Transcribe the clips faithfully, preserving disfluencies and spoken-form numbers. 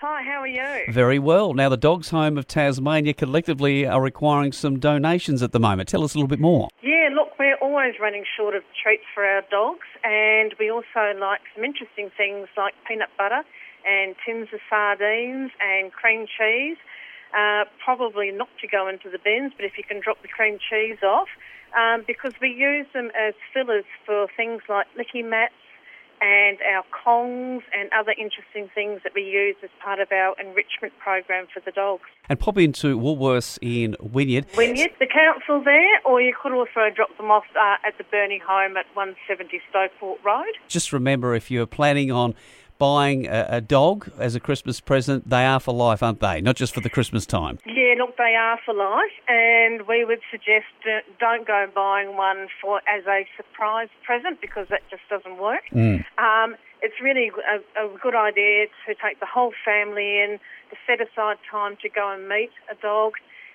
Hi, how are you? Very well. Now, the Dogs Home of Tasmania collectively are requiring some donations at the moment. Tell us a little bit more. Yeah, look, we're always running short of treats for our dogs, and we also like some interesting things like peanut butter and tins of sardines and cream cheese. Uh, probably not to go into the bins, but if you can drop the cream cheese off, um, because we use them as fillers for things like licky mats and our Kongs and other interesting things that we use as part of our enrichment program for the dogs. And pop into Woolworths in Wynyard. Wynyard, the council there, or you could also drop them off uh, at the Bernie home at one seventy Stokeport Road. Just remember, if you're planning on buying a, a dog as a Christmas present, they are for life, aren't they? Not just for the Christmas time. Yeah, look, they are for life, and we would suggest uh, don't go buying one for as a surprise present because that just doesn't work. Mm. Um, it's really a, a good idea to take the whole family in, to set aside time to go and meet a dog,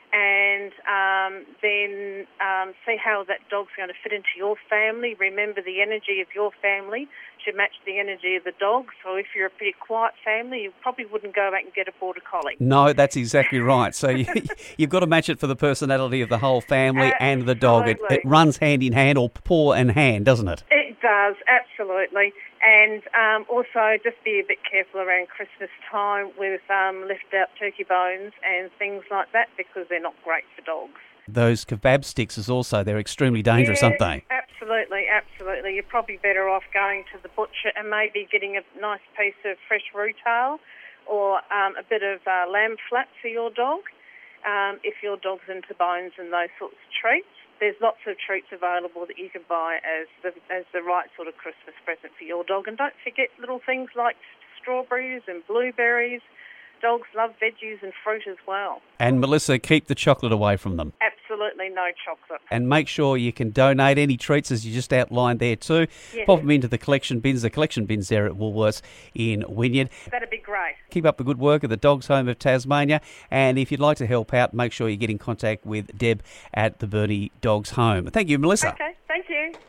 and um, then um, see how that dog's going to fit into your family. Remember, the energy of your family should match the energy of the dog. So if you're a pretty quiet family, you probably wouldn't go back and get a Border Collie. No, that's exactly right. So you, you've got to match it for the personality of the whole family Absolutely. and the dog. It, it runs hand in hand, or paw and hand, doesn't it? It does, absolutely. And um, also just be a bit careful around Christmas time with um, left-out turkey bones and things like that because they're not great for dogs. Those kebab sticks is also, they're extremely dangerous, yeah, aren't they? Absolutely, absolutely. You're probably better off going to the butcher and maybe getting a nice piece of fresh rutail or um, a bit of uh, lamb flat for your dog um, if your dog's into bones and those sorts of treats. There's lots of treats available that you can buy as the, as the right sort of Christmas present for your dog. And don't forget little things like strawberries and blueberries. Dogs love veggies and fruit as well. And Melissa, keep the chocolate away from them. Absolutely no chocolate. And make sure you can donate any treats, as you just outlined there too. Yes. Pop them into the collection bins, the collection bins there at Woolworths in Wynyard. That'd be great. Keep up the good work at the Dogs Home of Tasmania. And if you'd like to help out, make sure you get in contact with Deb at the Bernie Dogs Home. Thank you, Melissa. Okay.